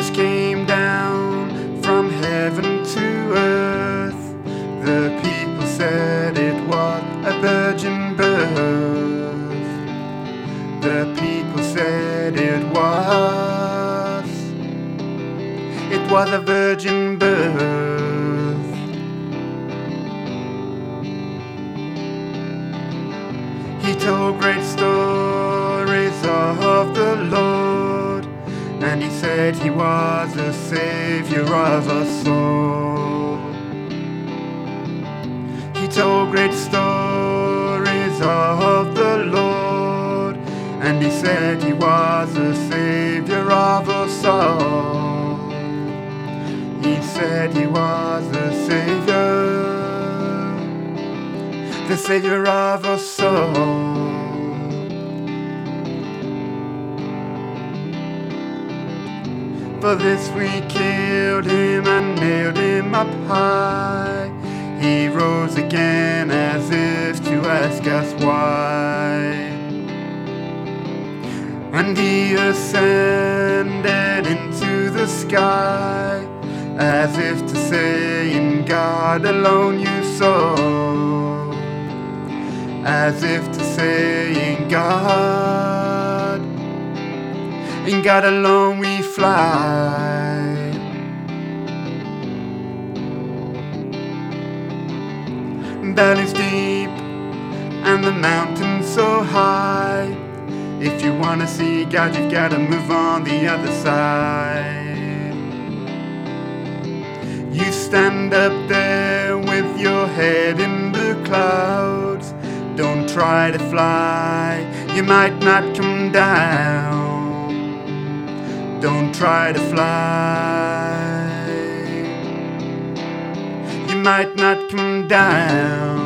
which came down from heaven to earth. The people said it was a virgin birth. The people said it was a virgin birth. He told great stories of the Lord, and he said he was a savior of us all. He told great stories of the Lord, and he said he was a savior of us all. He said he was the savior of us all. For this we killed him and nailed him up high. He rose again as if to ask us why. And he ascended into the sky, as if to say, in God alone you saw. As if to say, in God alone we fly. Valleys deep and the mountains so high. If you wanna see God, you've gotta move on the other side. You stand up there with your head in the clouds. Don't try to fly, you might not come down. Don't try to fly, you might not come down.